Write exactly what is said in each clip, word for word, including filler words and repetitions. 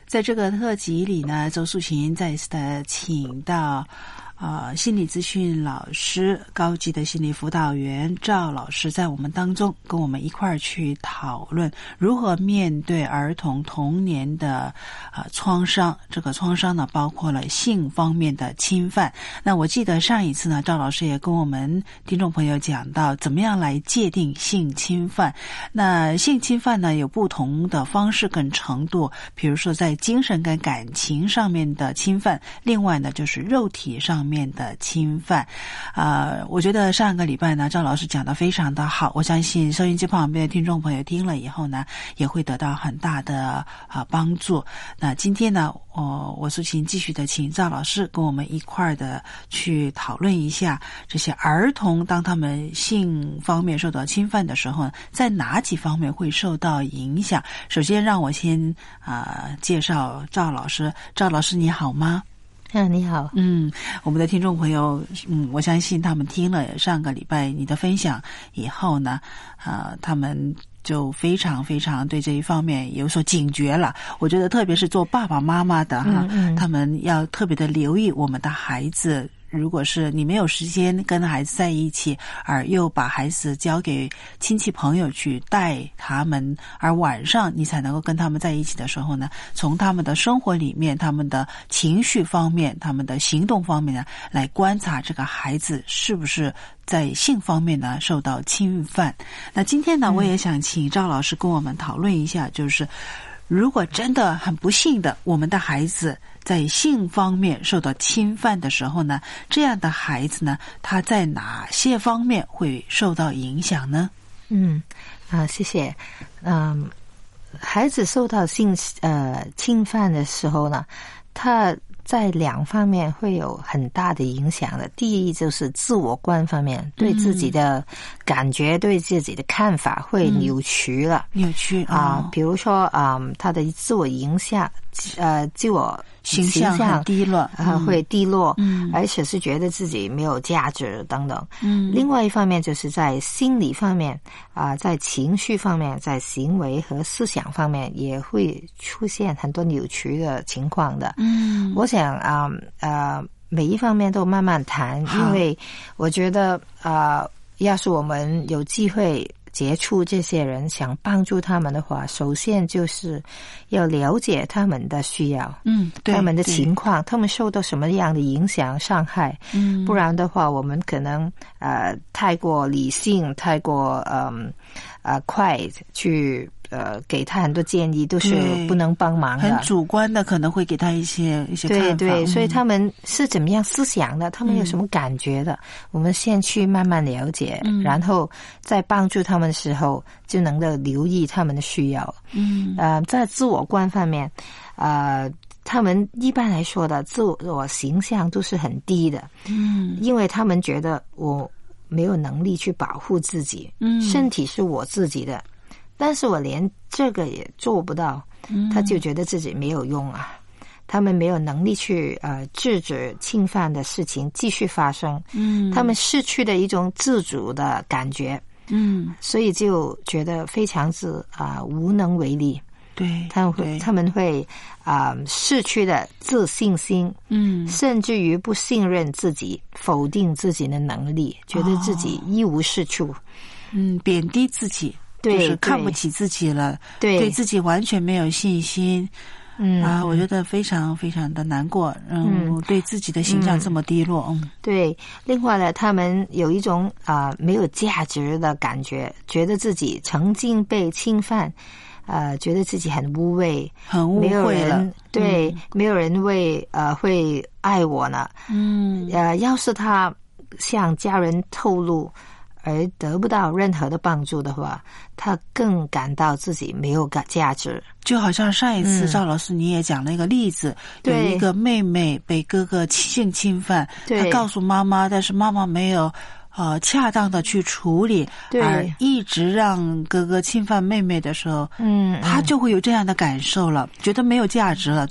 在这个特辑里呢，周素琴再一次的请到呃，心理咨询老师、高级的心理辅导员赵老师在我们当中跟我们一块儿去讨论如何面对儿童童年的呃创伤。这个创伤呢，包括了性方面的侵犯。那我记得上一次呢，赵老师也跟我们听众朋友讲到怎么样来界定性侵犯。那性侵犯呢，有不同的方式跟程度，比如说在精神跟感情上面的侵犯，另外呢就是肉体上面面的侵犯。呃，我觉得上个礼拜呢，赵老师讲得非常的好，我相信收音机旁边的听众朋友听了以后呢，也会得到很大的啊、呃、帮助。那今天呢，哦，我素琴继续的请赵老师跟我们一块儿的去讨论一下这些儿童当他们性方面受到侵犯的时候，在哪几方面会受到影响。首先让我先啊、呃、介绍赵老师。赵老师你好吗？ 嗯，你好。 嗯，我们的听众朋友，嗯，我相信他们听了上个礼拜你的分享以后呢，呃，他们就非常非常对这一方面有所警觉了。我觉得特别是做爸爸妈妈的哈，嗯嗯他们要特别的留意我们的孩子。如果是你没有时间跟孩子在一起，而又把孩子交给亲戚朋友去带他们，而晚上你才能够跟他们在一起的时候呢，从他们的生活里面，他们的情绪方面，他们的行动方面呢，来观察这个孩子是不是在性方面呢受到侵犯。那今天呢，我也想请赵老师跟我们讨论一下，就是如果真的很不幸的，我们的孩子在性方面受到侵犯的时候呢，这样的孩子呢，他在哪些方面会受到影响呢？ 嗯，啊、呃，谢谢。嗯，孩子受到性呃侵犯的时候呢，他在两方面会有很大的影响的。第一就是自我观方面，对自己的感觉、嗯、对自己的看法会扭曲了。 嗯、扭曲啊、 哦呃，比如说啊、呃，他的自我影响，呃，自我形象很低落， 啊、呃，会低落， 嗯， 而且是觉得自己没有价值等等。 嗯， 另外一方面就是在心理方面啊、呃，在情绪方面，在行为和思想方面也会出现很多扭曲的情况的。 嗯， 我想啊呃每一方面都慢慢谈，因为我觉得啊、呃，要是我们有机会接触这些人，想帮助他们的话，首先就是要了解他们的需要， 嗯，对， 他们的情况，他们受到什么样的影响、伤害，嗯，不然的话，我们可能呃太过理性，太过嗯呃快去呃给他很多建议，都是不能帮忙的， 很主观的，可能会给他一些一些看法。 对对， 嗯、 所以他们是怎么样思想的，他们有什么感觉的，嗯、我们先去慢慢了解，嗯、然后在帮助他们的时候，就能够留意他们的需要。嗯，呃，在自我观方面，呃。他们一般来说的自我形象都是很低的，嗯，因为他们觉得我没有能力去保护自己，嗯，身体是我自己的，但是我连这个也做不到，嗯，他就觉得自己没有用啊，他们没有能力去呃制止侵犯的事情继续发生，嗯，他们失去了一种自主的感觉，嗯，所以就觉得非常之啊、呃、无能为力。 对， 他们会他们会啊、呃、失去了自信心，嗯，甚至于不信任自己，否定自己的能力，觉得自己一无是处，哦、 嗯，贬低自己， 对， 就是看不起自己了， 对， 对自己完全没有信心。嗯啊，我觉得非常非常的难过，嗯，嗯对自己的形象这么低落，嗯， 对。另外呢，他们有一种啊、呃、没有价值的感觉，觉得自己曾经被侵犯。呃，觉得自己很污秽， 很污秽了， 对，嗯、没有人会呃会爱我呢。嗯，呃，要是他向家人透露而得不到任何的帮助的话，他更感到自己没有价值。 就好像上一次赵老师你也讲了一个例子，嗯、有一个妹妹被哥哥性侵犯，她告诉妈妈，但是妈妈没有。呃，恰当的去处理，而一直让哥哥侵犯妹妹的时候，嗯，他就会有这样的感受了，觉得没有价值了，对吗？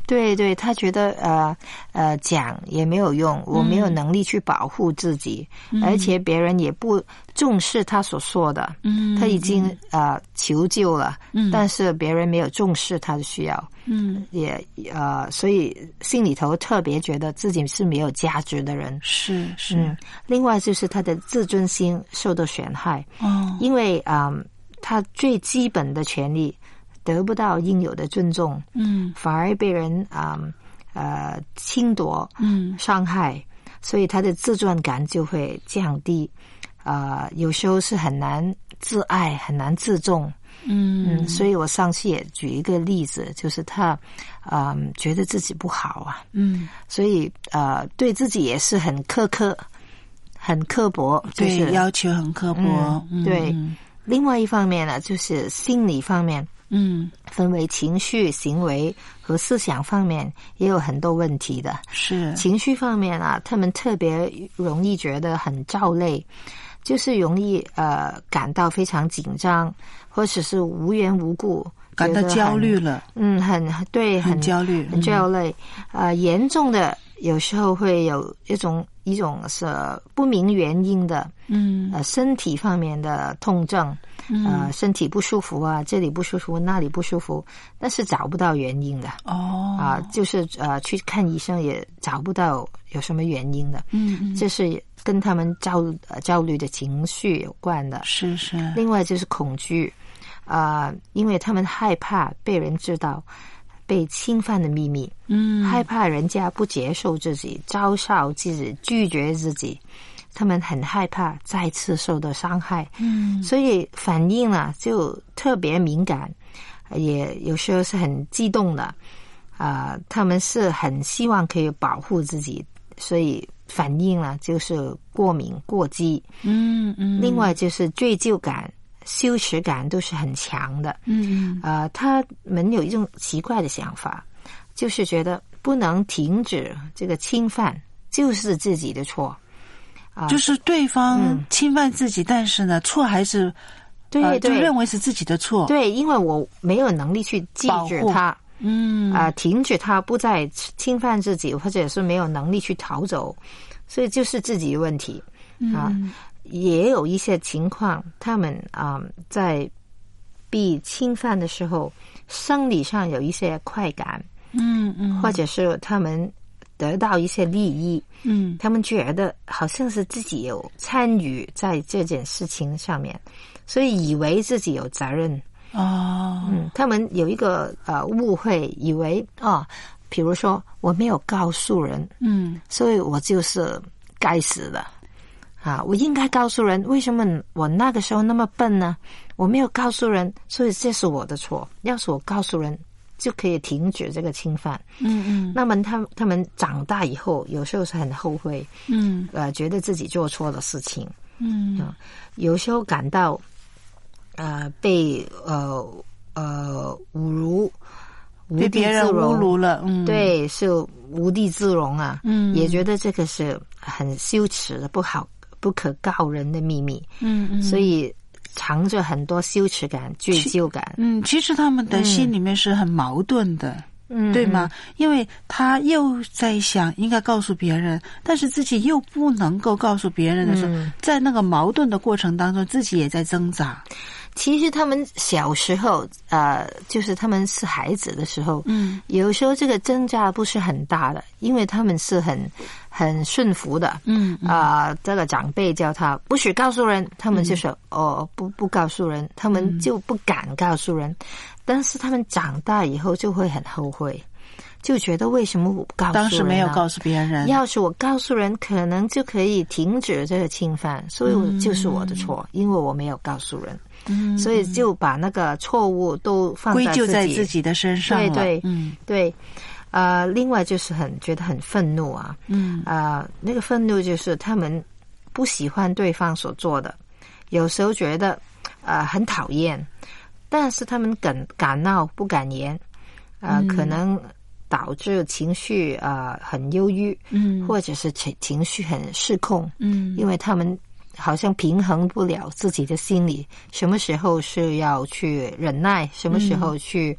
对对，他觉得呃呃讲也没有用，我没有能力去保护自己，嗯、而且别人也不重视他所说的，嗯，他已经呃求救了，嗯，但是别人没有重视他的需要，嗯，也呃，所以心里头特别觉得自己是没有价值的人， 是是、 嗯。另外就是他的自尊心受到损害，哦，因为啊、呃，他最基本的权利得不到应有的尊重，嗯，反而被人啊 呃, 呃侵夺，嗯，伤害，所以他的自尊感就会降低，啊、呃，有时候是很难自爱，很难自重，嗯嗯，所以我上次也举一个例子，就是他啊、呃、觉得自己不好啊，嗯，所以呃对自己也是很苛刻，很刻薄，就是对要求很刻薄， 嗯、对、嗯。另外一方面呢，就是心理方面。嗯，分为情绪、行为和思想方面也有很多问题的。 是情绪方面啊，他们特别容易觉得很躁累，就是容易呃感到非常紧张，或者是无缘无故感到焦虑了。 嗯，很对， 很焦虑， 很焦虑。嗯、呃，严重的有时候会有一种一种是不明原因的，嗯，呃，身体方面的痛症。呃，身体不舒服啊，这里不舒服，那里不舒服，但是找不到原因的。哦，啊，就是呃，去看医生也找不到有什么原因的。嗯嗯，这是跟他们焦呃焦虑的情绪有关的。 是是。 另外就是恐惧，啊、呃，因为他们害怕被人知道被侵犯的秘密，嗯，害怕人家不接受自己，嘲笑自己，拒绝自己。他们很害怕再次受到伤害，嗯，所以反应呢就特别敏感，也有时候是很激动的，啊、呃，他们是很希望可以保护自己，所以反应呢就是过敏过激，嗯嗯。另外就是罪疚感、羞耻感都是很强的，嗯嗯。呃，他们有一种奇怪的想法，就是觉得不能停止这个侵犯就是自己的错。 就是对方侵犯自己，嗯、但是呢，错还是对对、呃， 就认为是自己的错。 对，因为我没有能力去制止他，嗯啊、呃，停止他不再侵犯自己，或者是没有能力去逃走，所以就是自己的问题、嗯、啊。也有一些情况，他们啊、呃、在被侵犯的时候，生理上有一些快感，嗯嗯，或者是他们得到一些利益，嗯，他们觉得好像是自己有参与在这件事情上面，所以以为自己有责任。哦，嗯，他们有一个呃误会，以为哦，比如说我没有告诉人，嗯，所以我就是该死的啊！我应该告诉人，为什么我那个时候那么笨呢？我没有告诉人，所以这是我的错。要是我告诉人，就可以停止这个侵犯。嗯嗯。那么他们他们长大以后，有时候是很后悔，嗯，呃，觉得自己做错了事情，嗯，呃、有时候感到呃被呃呃侮辱， 被别人侮辱了，嗯， 对，是无地自容啊，嗯，也觉得这个是很羞耻的、不好、不可告人的秘密，嗯嗯，所以藏着很多羞耻感、罪疚感。 嗯，其实他们的心里面是很矛盾的，嗯，对吗？因为他又在想应该告诉别人，但是自己又不能够告诉别人的时候，嗯、在那个矛盾的过程当中，自己也在挣扎。 其实他们小时候，呃，就是他们是孩子的时候，嗯，有时候这个挣扎不是很大的，因为他们是很很顺服的，嗯啊、呃，这个长辈叫他不许告诉人，他们就说、嗯、哦不不告诉人，他们就不敢告诉人，嗯、但是他们长大以后就会很后悔。就觉得为什么我不告诉人呢？ 当时没有告诉别人。 要是我告诉人，可能就可以停止这个侵犯，所以我就是我的错，嗯、因为我没有告诉人，嗯，所以就把那个错误都放在归咎在自己的身上了。 对对，嗯，对。呃，另外就是很觉得很愤怒啊，嗯，啊、呃，那个愤怒就是他们不喜欢对方所做的，有时候觉得呃很讨厌，但是他们敢敢闹不敢言，呃，嗯、可能。导致情绪啊、呃、很忧郁，嗯，或者是情情绪很失控，嗯，因为他们好像平衡不了自己的心理，什么时候是要去忍耐，什么时候去啊、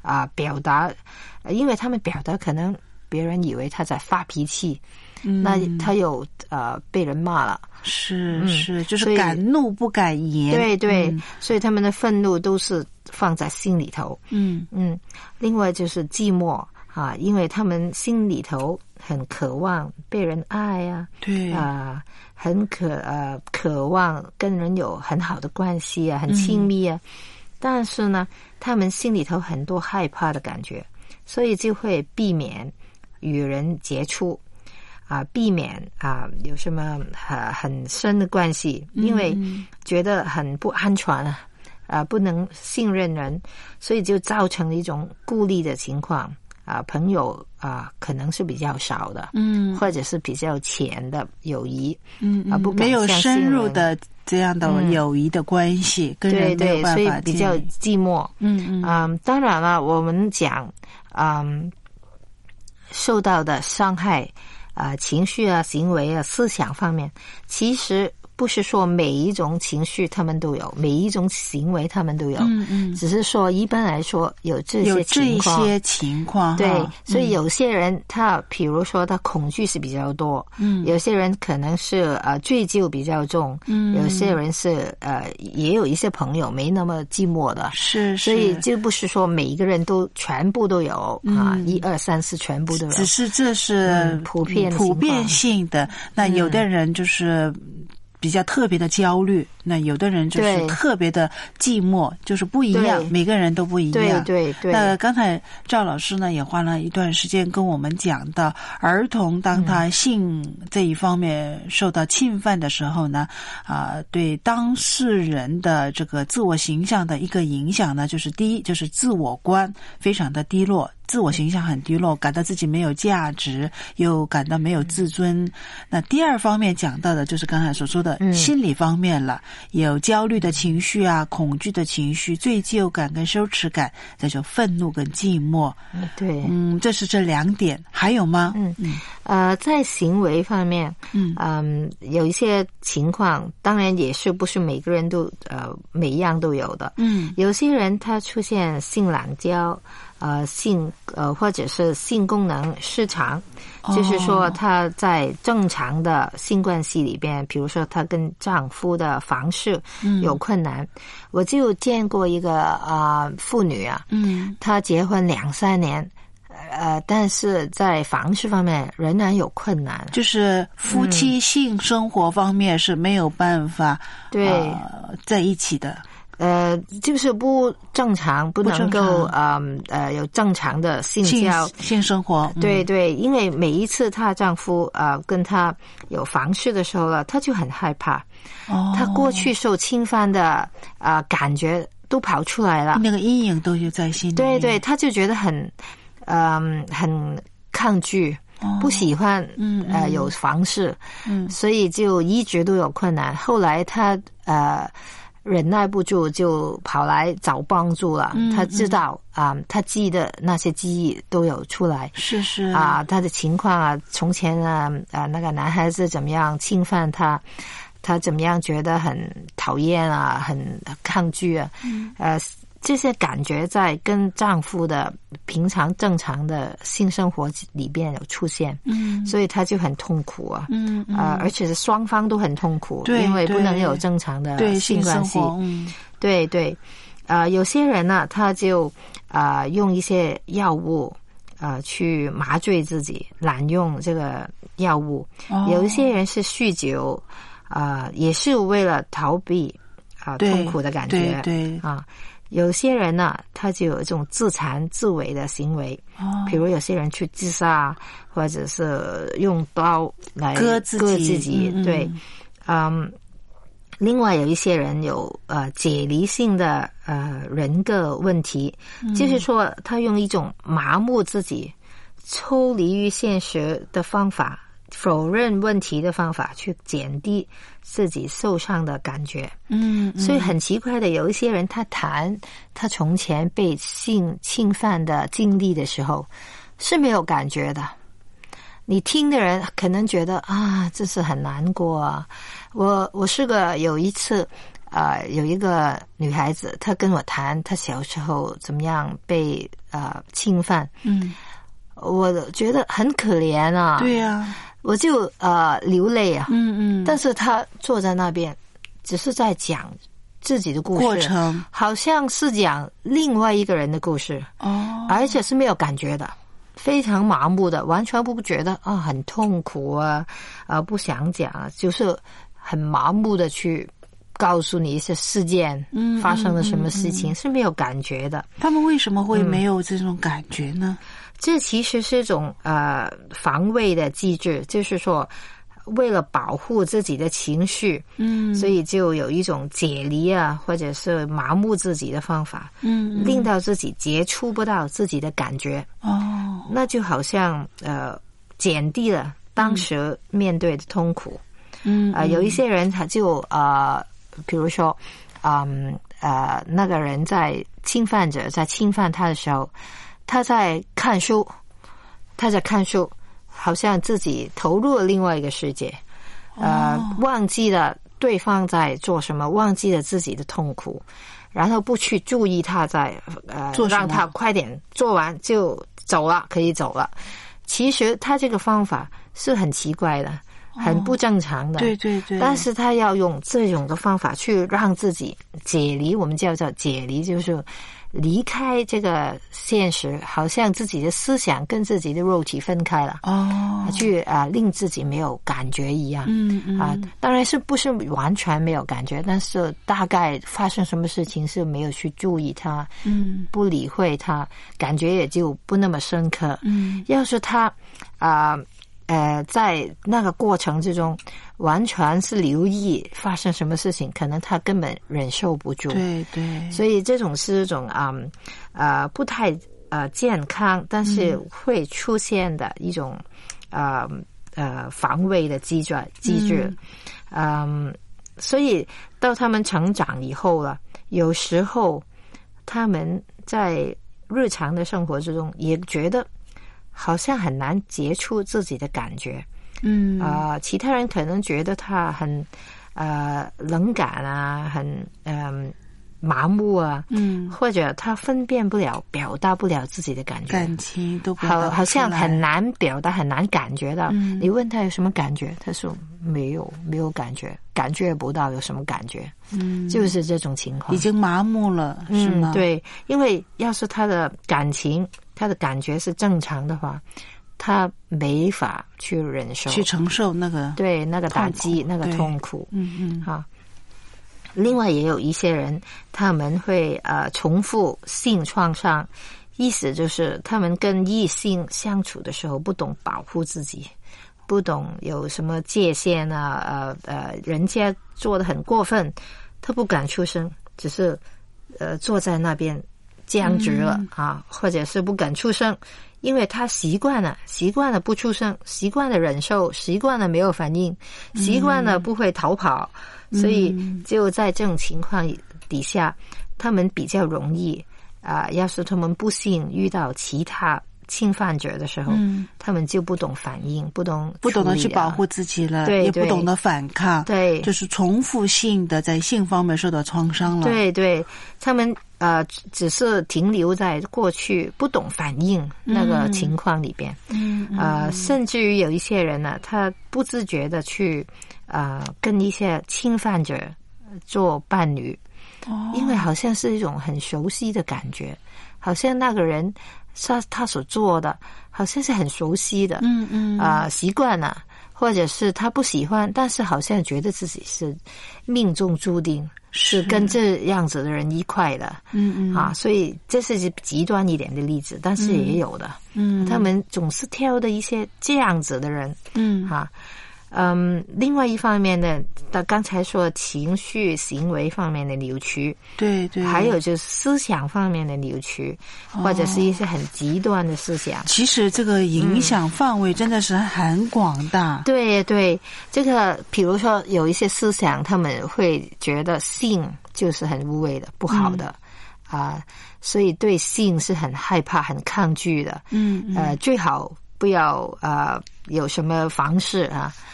啊、呃、表达，因为他们表达可能别人以为他在发脾气，嗯、那他有呃被人骂了， 是是、嗯，就是敢怒不敢言， 对对、嗯，所以他们的愤怒都是放在心里头，嗯嗯。另外就是寂寞啊，因为他们心里头很渴望被人爱啊， 对啊、呃，很渴呃渴望跟人有很好的关系啊，很亲密啊。嗯、但是呢，他们心里头很多害怕的感觉，所以就会避免与人接触啊、呃，避免啊、呃、有什么很很深的关系，因为觉得很不安全啊，啊、呃、不能信任人，所以就造成了一种孤立的情况。啊，朋友啊，可能是比较少的，嗯，或者是比较浅的友谊，嗯啊，不没有深入的这样的友谊的关系，嗯、跟人没有办法， 对对，所以比较寂寞，嗯嗯嗯，当然了，我们讲，嗯，受到的伤害啊、呃，情绪啊、行为啊、思想方面，其实不是说每一种情绪他们都有，每一种行为他们都有，嗯嗯，只是说一般来说有这些情况， 有这些情况， 对，嗯、所以有些人他，比如说他恐惧是比较多，嗯，有些人可能是呃罪疚比较重，嗯，有些人是呃也有一些朋友没那么寂寞的， 是是， 所以就不是说每一个人都全部都有、嗯、啊，一二三四全部都有， 只是这是、 嗯、普遍普遍性的，那有的人就是比较特别的焦虑，那有的人就是特别的寂寞，就是不一样，每个人都不一样。 对对对。 那刚才赵老师呢也花了一段时间跟我们讲到，儿童当他性这一方面受到侵犯的时候呢，啊、呃，对当事人的这个自我形象的一个影响呢，就是第一就是自我观非常的低落。自我形象很低落，感到自己没有价值，又感到没有自尊。嗯、那第二方面讲到的就是刚才所说的心理方面了，嗯、有焦虑的情绪啊，恐惧的情绪，罪疚感跟羞耻感，再就愤怒跟寂寞。 嗯，对， 嗯，这是这两点，还有吗？ 嗯嗯，呃，在行为方面，嗯嗯，有一些情况，当然也是不是每个人都呃每一样都有的。嗯，有些人他出现性懒觉。呃，性呃，或者是性功能失常，哦、就是说她在正常的性关系里边，比如说她跟丈夫的房事有困难，嗯、我就见过一个啊、呃、妇女啊，嗯，她结婚两三年。呃，但是在房事方面仍然有困难， 就是夫妻性生活方面是没有办法、嗯、对、呃、在一起的。 呃，就是不正常，不能够呃呃有正常的性交性, 性生活。 嗯、对对，因为每一次她丈夫呃跟她有房事的时候了，她就很害怕。哦，她过去受侵犯的呃感觉都跑出来了， 那个阴影都就在心里。 对对，她就觉得很嗯、呃、很抗拒。哦、不喜欢嗯呃有房事，嗯，所以就一直都有困难。后来她呃。忍耐不住就跑来找帮助了。嗯、他知道啊、嗯呃，他记得那些记忆都有出来。 是是啊、呃，他的情况啊，从前啊啊、呃、那个男孩子怎么样侵犯他，他怎么样觉得很讨厌啊，很抗拒啊，嗯、呃。这些感觉在跟丈夫的平常正常的性生活里边有出现，嗯，所以她就很痛苦啊，嗯，嗯呃，而且是双方都很痛苦， 对， 因为不能有正常的性关系， 嗯、 对对，啊、呃，有些人呢，他就啊、呃、用一些药物啊、呃、去麻醉自己，滥用这个药物，哦、有一些人是酗酒，啊、呃，也是为了逃避啊、呃、痛苦的感觉， 对对啊。有些人呢、啊，他就有这种自残自毁的行为，哦，比如有些人去自杀，或者是用刀来割自己， 割自己， 嗯、 对，嗯，另外有一些人有呃解离性的呃人格问题，嗯、就是说他用一种麻木自己、抽离于现实的方法。否认问题的方法去减低自己受伤的感觉，嗯，嗯所以很奇怪的，有一些人他谈他从前被性侵犯的经历的时候是没有感觉的，你听的人可能觉得啊，这是很难过啊。我我是个有一次呃有一个女孩子，她跟我谈她小时候怎么样被呃侵犯， 嗯， 我觉得很可怜啊。 对呀、啊， 我就呃流泪啊。 嗯嗯， 但是她坐在那边，只是在讲自己的故事， 过程好像是讲另外一个人的故事哦， 而且是没有感觉的，非常麻木的，完全不觉得啊很痛苦啊啊不想讲啊，就是很麻木的去告诉你一些事件，嗯，发生了什么事情，嗯嗯嗯，是没有感觉的。 他们为什么会没有这种感觉呢？ 嗯，这其实是一种呃防卫的机制，就是说为了保护自己的情绪，嗯，所以就有一种解离啊，或者是麻木自己的方法，嗯，令到自己接触不到自己的感觉。哦，那就好像呃减低了当时面对的痛苦。嗯，啊、呃，有一些人他就呃，比如说，嗯呃，那个人在侵犯者在侵犯他的时候，他在看书，他在看书。好像自己投入了另外一个世界，呃，忘记了对方在做什么，忘记了自己的痛苦，然后不去注意他在呃，让他快点做完就走了，可以走了。其实他这个方法是很奇怪的，很不正常的， 哦，对对对。 但是他要用这种的方法去让自己解离，我们叫做解离，就是离开这个现实，好像自己的思想跟自己的肉体分开了，哦，去啊、呃、令自己没有感觉一样，嗯嗯啊，当然是不是完全没有感觉，但是大概发生什么事情是没有去注意它，嗯，不理会它，感觉也就不那么深刻，嗯，要是他啊。呃呃，在那个过程之中，完全是留意发生什么事情，可能他根本忍受不住。 对对， 所以这种是一种啊呃不太呃健康，但是会出现的一种呃呃防卫的机制机制。嗯，所以到他们成长以后了，有时候他们在日常的生活之中也觉得好像很难接触自己的感觉，嗯啊、呃，其他人可能觉得他很呃冷感啊，很嗯、呃、麻木啊，嗯，或者他分辨不了、表达不了自己的感觉， 感情都表达不出来， 好，好像很难表达、很难感觉到。嗯、你问他有什么感觉，他说没有，没有感觉，感觉不到有什么感觉，嗯，就是这种情况， 已经麻木了，是吗？ 嗯，对，因为要是他的感情。他的感觉是正常的话，他没法去忍受、 去承受那个对那个打击、那个痛苦。 嗯嗯， 啊。另外也有一些人，他们会呃重复性创伤，意思就是他们跟异性相处的时候不懂保护自己，不懂有什么界限啊，呃呃，人家做得很过分，他不敢出声，只是呃坐在那边。僵直了、嗯、啊，或者是不敢出声，因为他习惯了，习惯了不出声，习惯了忍受，习惯了没有反应，习惯了不会逃跑，嗯、所以就在这种情况底下，他们比较容易啊、呃。要是他们不幸遇到其他侵犯者的时候，嗯、他们就不懂反应，不懂不懂得去保护自己了， 对， 也不懂得反抗， 对， 就是重复性的在性方面受到创伤了， 对对，他们。呃，只是停留在过去不懂反应那个情况里边，嗯，呃，甚至于有一些人呢，他不自觉的去呃跟一些侵犯者做伴侣，哦，因为好像是一种很熟悉的感觉，好像那个人他他所做的好像是很熟悉的，嗯嗯，啊、呃，习惯了，或者是他不喜欢，但是好像觉得自己是命中注定。是跟这样子的人一块的，嗯嗯啊，所以这是极端一点的例子，但是也有的，嗯，他们总是挑的一些这样子的人，嗯哈、啊，嗯，另外一方面呢，他刚才说情绪行为方面的扭曲， 对对， 还有就是思想方面的扭曲，哦、或者是一些很极端的思想。 其实这个影响范围真的是很广大。 嗯、对对，这个比如说有一些思想，他们会觉得性就是很污秽的、不好的啊、嗯呃，所以对性是很害怕、很抗拒的。嗯，嗯呃，最好不要呃有什么方式啊。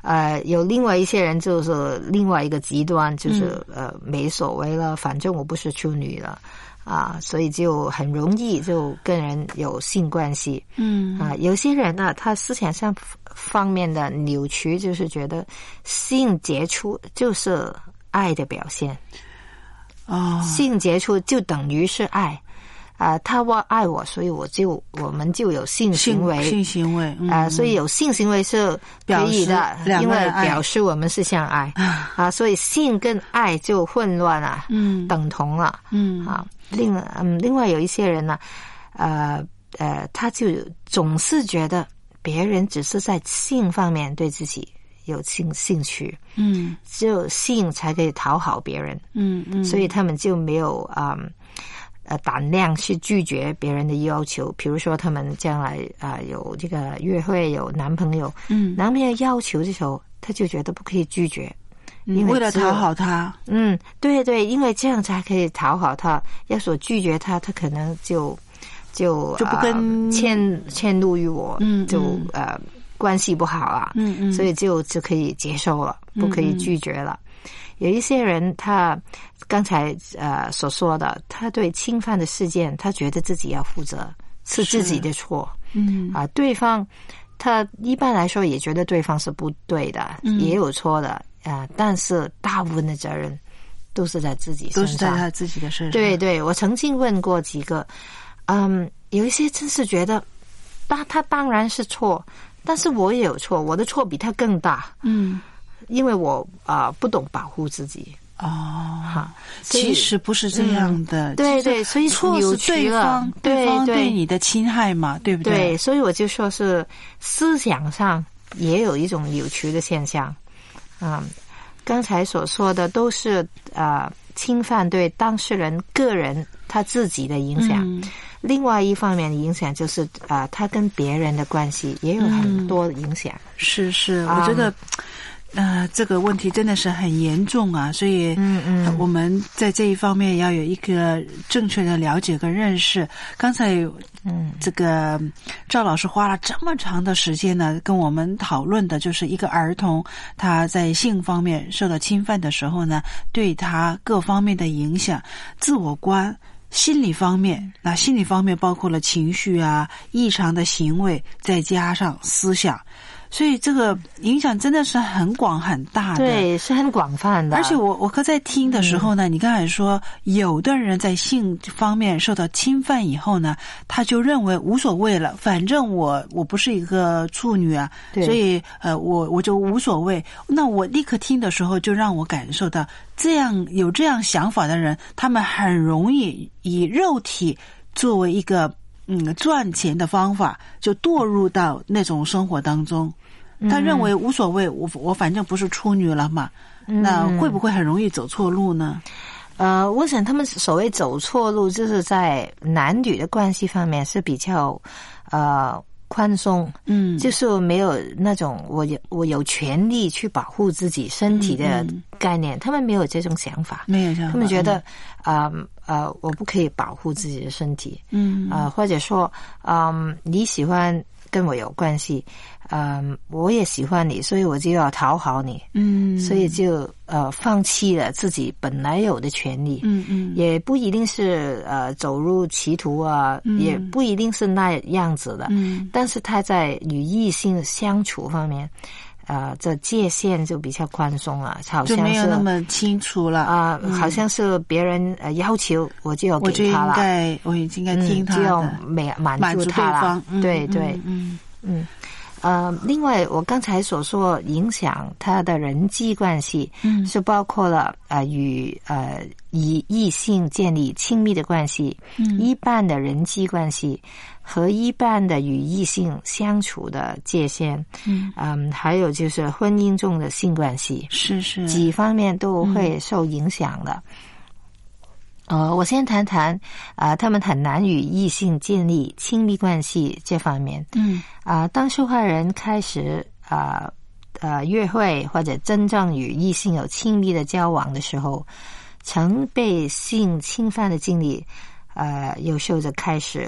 呃，有另外一些人就是另外一个极端，就是、嗯、呃没所谓了，反正我不是处女了啊，所以就很容易就跟人有性关系。嗯啊，有些人呢，他思想上方面的扭曲，就是觉得性接触就是爱的表现。哦，性接触就等于是爱。啊、呃，他我爱我，所以我就我们就有性行为， 性行为啊、 嗯呃，所以有性行为是可以的，因为表示我们是相爱啊、呃，所以性跟爱就混乱了，嗯，等同了，嗯啊，另嗯另外有一些人呢，呃呃，他就总是觉得别人只是在性方面对自己有兴兴趣，嗯，只有性才可以讨好别人，嗯嗯，所以他们就没有啊。嗯呃，胆量去拒绝别人的要求，比如说他们将来啊、呃、有这个约会有男朋友，嗯，男朋友要求的时候，他就觉得不可以拒绝， 因为为了讨好他， 嗯，对对，因为这样才可以讨好他。要说拒绝他，他可能就就就不跟、 呃、迁迁怒于我，嗯，就呃关系不好啊，嗯嗯，所以就就可以接受了，不可以拒绝了。嗯嗯，有一些人他刚才呃所说的，他对侵犯的事件，他觉得自己要负责，是自己的错。嗯啊、呃，对方他一般来说也觉得对方是不对的，嗯、也有错的啊、呃，但是大部分的责任都是在自己身上， 都是在他自己的身上。 对对，我曾经问过几个，嗯，有一些真是觉得，他他当然是错，但是我也有错，我的错比他更大。嗯。因为我啊、呃、不懂保护自己哦，哈，其实不是这样的， 嗯、对对，所以错是对方对方对你的侵害嘛，对不对？ 对，所以我就说是思想上也有一种扭曲的现象。嗯，刚才所说的都是啊、呃、侵犯对当事人个人他自己的影响。嗯，另外一方面的影响就是啊、呃，他跟别人的关系也有很多影响。嗯、 是是，我觉得。嗯呃，这个问题真的是很严重啊，所以嗯嗯，我们在这一方面要有一个正确的了解跟认识。刚才嗯，这个赵老师花了这么长的时间呢，跟我们讨论的就是一个儿童他在性方面受到侵犯的时候呢，对他各方面的影响，自我观。心理方面，那心理方面包括了情绪啊、异常的行为，再加上思想，所以这个影响真的是很广很大的， 对，是很广泛的。 而且我我刚在听的时候呢，嗯、你刚才说有的人在性方面受到侵犯以后呢，他就认为无所谓了，反正我我不是一个处女啊，所以呃我我就无所谓。那我立刻听的时候就让我感受到。这样有这样想法的人，他们很容易以肉体作为一个嗯赚钱的方法，就堕入到那种生活当中。他认为无所谓，我我反正不是处女了嘛，嗯、那会不会很容易走错路呢？ 呃，我想他们所谓走错路，就是在男女的关系方面是比较呃。宽松，嗯，就是没有那种我有我有权利去保护自己身体的概念，嗯嗯、他们没有这种想法， 没有想法， 他们觉得，啊、嗯、呃, 呃，我不可以保护自己的身体，嗯，啊、呃，或者说，嗯，你喜欢跟我有关系，嗯，我也喜欢你，所以我就要讨好你，嗯，所以就呃放弃了自己本来有的权利，嗯嗯，也不一定是呃走入歧途啊，嗯、也不一定是那样子的，嗯，但是他在与异性相处方面，呃，这界限就比较宽松了，好像是就没有那么清楚了啊、呃嗯，好像是别人呃要求我就要给他了， 我就应该我也应该听他的， 嗯、就要满满足他了， 嗯、 对对，嗯嗯。呃，另外我刚才所说影响他的人际关系，嗯，是包括了呃与呃以异性建立亲密的关系，嗯，一般的人际关系和一般的与异性相处的界限，嗯，嗯，还有就是婚姻中的性关系， 是是几方面都会受影响的。嗯呃，我先谈谈啊、呃，他们很难与异性建立亲密关系这方面。嗯，啊、呃，当受害人开始啊呃, 呃约会或者真正与异性有亲密的交往的时候，曾被性侵犯的经历，呃，有时候就开始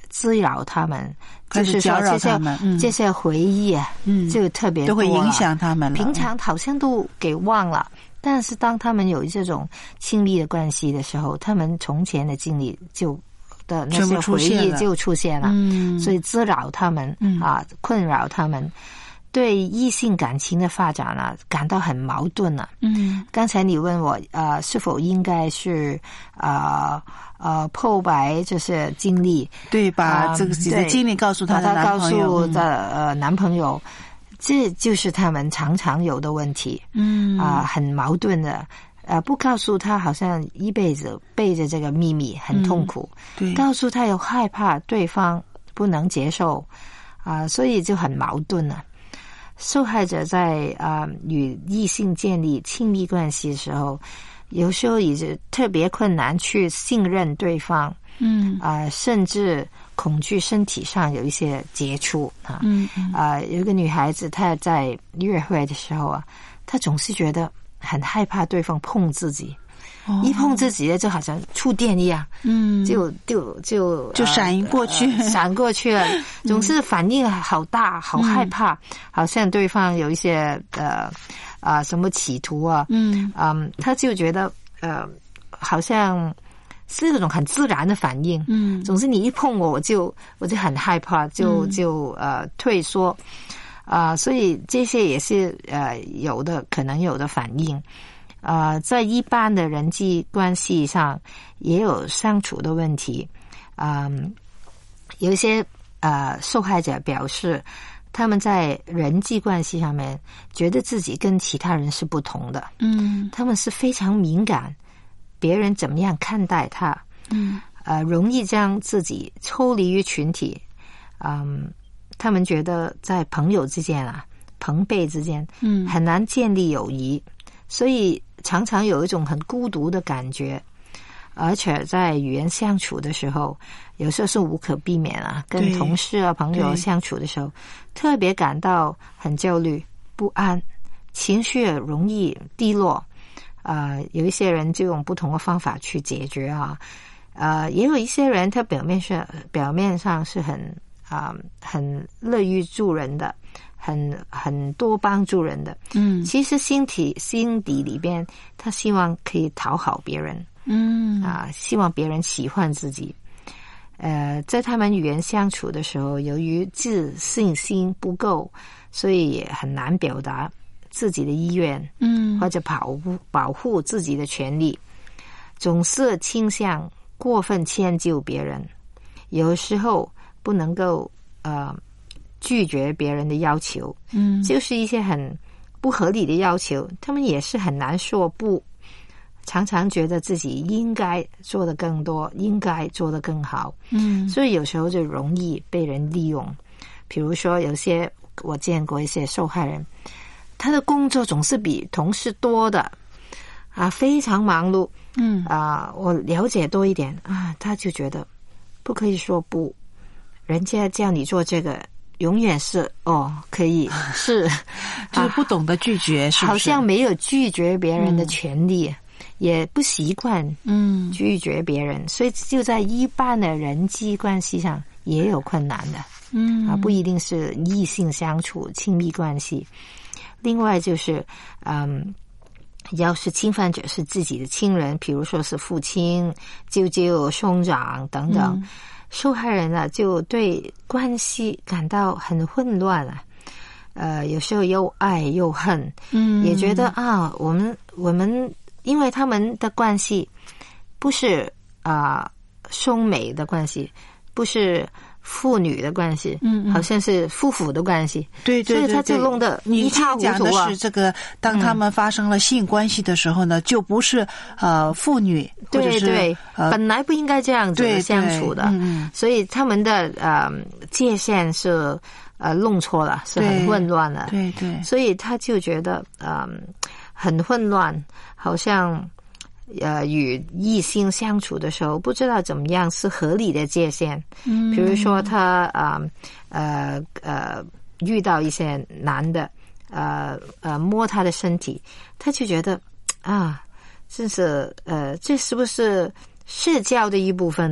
滋扰他们， 开始搅扰他们， 就是说这些、嗯、这些回忆啊，嗯，就特别多， 都会影响他们了。 平常好像都给忘了，但是当他们有这种亲密的关系的时候，他们从前的经历就的那些回忆就出现了，嗯，所以滋扰他们、嗯、啊，困扰他们。对异性感情的发展呢、啊，感到很矛盾了、啊。嗯，刚才你问我，呃，是否应该是呃呃破白这些经历？ 对，把这个自己的经历告诉他的男朋友， 告诉的呃男朋友，这就是他们常常有的问题。嗯啊、呃，很矛盾的。呃，不告诉他，好像一辈子背着这个秘密很痛苦。嗯、对，告诉他又害怕对方不能接受，啊、呃，所以就很矛盾了。受害者在啊、呃、与异性建立亲密关系的时候，有时候也是特别困难去信任对方，嗯啊、呃，甚至恐惧身体上有一些接触啊，嗯啊、呃，有一个女孩子她在约会的时候啊，她总是觉得很害怕对方碰自己。哦、一碰自己就好像触电一样，嗯，就就就就闪过去， 呃、闪过去了，总是反应好大，好害怕，嗯、好像对方有一些呃啊、呃、什么企图啊，嗯嗯，他就觉得呃好像是一种很自然的反应，嗯，总是你一碰我，我就我就很害怕，就就呃退缩，啊、呃，所以这些也是呃有的可能有的反应。呃，在一般的人际关系上也有相处的问题。嗯，有一些呃受害者表示，他们在人际关系上面觉得自己跟其他人是不同的。嗯，他们是非常敏感，别人怎么样看待他。嗯，呃，容易将自己抽离于群体。嗯，他们觉得在朋友之间啊，朋辈之间，嗯，很难建立友谊，所以常常有一种很孤独的感觉，而且在与人相处的时候，有时候是无可避免啊，跟同事啊朋友相处的时候，特别感到很焦虑不安，情绪容易低落。呃，有一些人就用不同的方法去解决啊，呃，也有一些人他表面上表面上是很啊、呃、很乐于助人的。很很多帮助人的，嗯，其实心体心底里边，他希望可以讨好别人，嗯啊，希望别人喜欢自己。呃，在他们与人相处的时候，由于自信心不够，所以也很难表达自己的意愿，嗯，或者保护保护自己的权利，总是倾向过分迁就别人，有时候不能够呃。拒绝别人的要求，嗯，就是一些很不合理的要求，他们也是很难说不，常常觉得自己应该做得更多，应该做得更好，嗯，所以有时候就容易被人利用。比如说有些我见过一些受害人，他的工作总是比同事多的啊，非常忙碌，嗯啊，我了解多一点啊，他就觉得不可以说不，人家叫你做这个。永远是哦，可以是， 就是不懂得拒绝，啊、是不是？ 好像没有拒绝别人的权利，嗯、也不习惯嗯拒绝别人，所以就在一般的人际关系上也有困难的，嗯啊，不一定是异性相处、亲密关系。另外就是，嗯，要是侵犯者是自己的亲人，比如说是父亲、舅舅、兄长等等。嗯，受害人呢，就对关系感到很混乱了，呃，有时候又爱又恨，嗯，也觉得啊，我们我们因为他们的关系不是啊、呃、兄妹的关系，不是父女的关系，嗯, 嗯，好像是夫妇的关系， 对对对， 所以他就弄得一塌糊涂啊。 你讲的是这个，当他们发生了性关系的时候呢，嗯、就不是呃父女，或者是对对、呃，本来不应该这样子的相处的，嗯，所以他们的呃界限是呃弄错了，是很混乱的， 对 对, 对， 所以他就觉得呃很混乱，好像。呃，与异性相处的时候，不知道怎么样是合理的界限。嗯，比如说他啊呃呃遇到一些男的，呃呃摸他的身体，他就觉得啊，这是呃这是不是社交的一部分呢？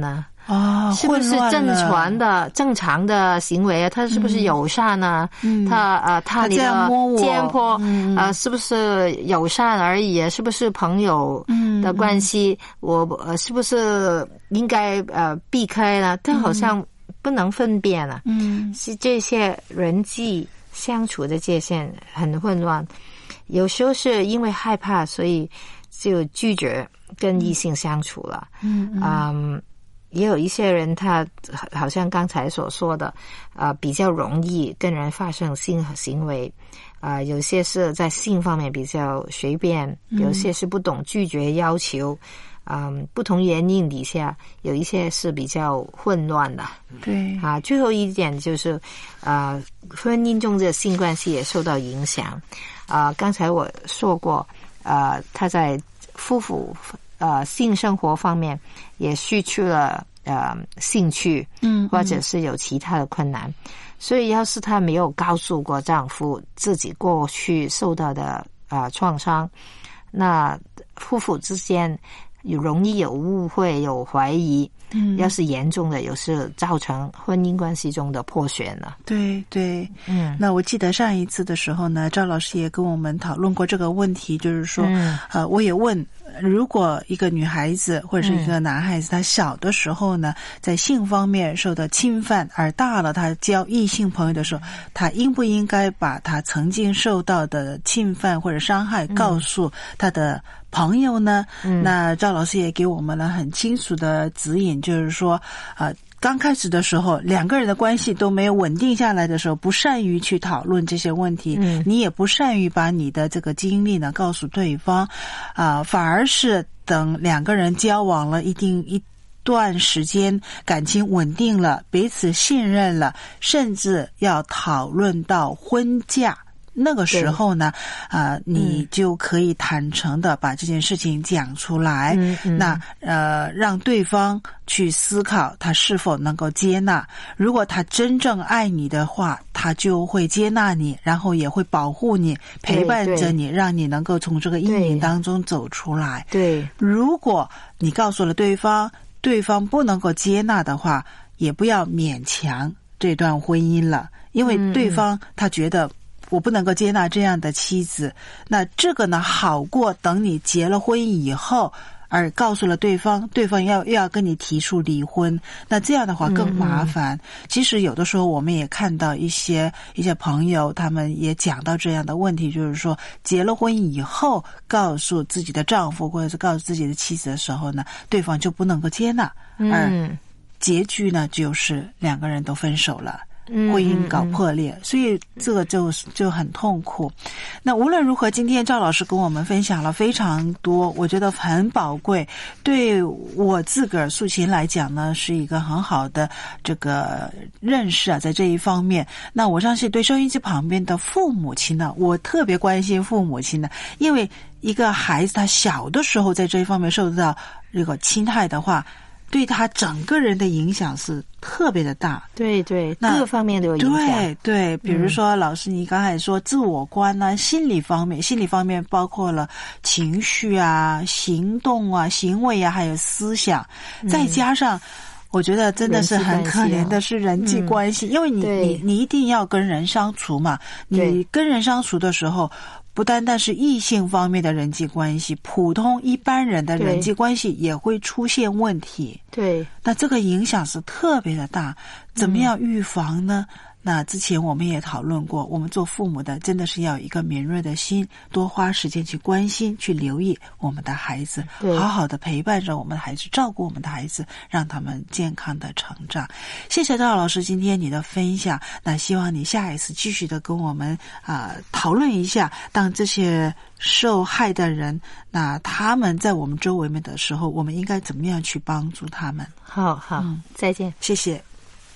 啊， 是不是正常的正常的行为啊？他是不是友善啊？嗯，他呃，他你的肩坡、嗯、呃，是不是友善而已？是不是朋友的关系？嗯、我呃，是不是应该呃避开呢？他好像不能分辨啊。嗯，是这些人际相处的界限很混乱。有时候是因为害怕，所以就拒绝跟异性相处了。嗯嗯。嗯，也有一些人他好像刚才所说的，呃，比较容易跟人发生性行为。啊、呃，有些是在性方面比较随便，有些是不懂拒绝要求。嗯，不同原因底下，有一些是比较混乱的。 对啊，最后一点就是，呃，婚姻中的性关系也受到影响。啊、呃，刚才我说过，呃，他在夫妇呃性生活方面也失去了呃兴趣，嗯，或者是有其他的困难。所以，要是他没有告诉过丈夫自己过去受到的啊、呃、创伤，那夫妇之间容易有误会、有怀疑。嗯，要是严重的，有时造成婚姻关系中的破损了。 对对，嗯，那我记得上一次的时候呢，赵老师也跟我们讨论过这个问题，就是说，嗯、呃，我也问，如果一个女孩子或者是一个男孩子，嗯、他小的时候呢，在性方面受到侵犯，而大了他交异性朋友的时候，他应不应该把他曾经受到的侵犯或者伤害告诉他的朋友呢？嗯、那赵老师也给我们了很清楚的指引，就是说，呃，刚开始的时候，两个人的关系都没有稳定下来的时候，不善于去讨论这些问题，嗯、你也不善于把你的这个经历呢告诉对方，啊、呃，反而是等两个人交往了一定一段时间，感情稳定了，彼此信任了，甚至要讨论到婚嫁。那个时候呢，呃，你就可以坦诚的把这件事情讲出来，嗯嗯、那呃，让对方去思考他是否能够接纳。如果他真正爱你的话，他就会接纳你，然后也会保护你，陪伴着你，让你能够从这个阴影当中走出来。 对， 如果你告诉了对方，对方不能够接纳的话，也不要勉强这段婚姻了，因为对方他觉得我不能够接纳这样的妻子，那这个呢好过等你结了婚以后而告诉了对方，对方要又要跟你提出离婚，那这样的话更麻烦。嗯嗯其实有的时候我们也看到一些一些朋友，他们也讲到这样的问题，就是说结了婚以后告诉自己的丈夫或者是告诉自己的妻子的时候呢，对方就不能够接纳，而结局呢就是两个人都分手了。婚姻搞破裂，嗯嗯嗯所以这个就就很痛苦。那无论如何，今天赵老师跟我们分享了非常多，我觉得很宝贵。对我自个儿素琴来讲呢，是一个很好的这个认识啊，在这一方面。那我相信对收音机旁边的父母亲呢，我特别关心父母亲呢，因为一个孩子他小的时候在这一方面受到这个侵害的话，对他整个人的影响是特别的大。 对对，各方面都有影响。 对对，比如说、嗯、老师你刚才说自我观啊，心理方面，心理方面包括了情绪啊、行动啊、行为啊，还有思想，嗯、再加上我觉得真的是很可怜的是人际关系，啊嗯、因为你你你一定要跟人相处嘛，你跟人相处的时候，不单单是异性方面的人际关系，普通一般人的人际关系也会出现问题。 对， 那这个影响是特别的大，怎么样预防呢？嗯那之前我们也讨论过，我们做父母的真的是要有一个敏锐的心，多花时间去关心、去留意我们的孩子，好好的陪伴着我们的孩子，照顾我们的孩子，让他们健康的成长。谢谢赵老师今天你的分享，那希望你下一次继续的跟我们啊、呃、讨论一下，当这些受害的人，那他们在我们周围面的时候，我们应该怎么样去帮助他们？ 好好、嗯，再见， 谢谢。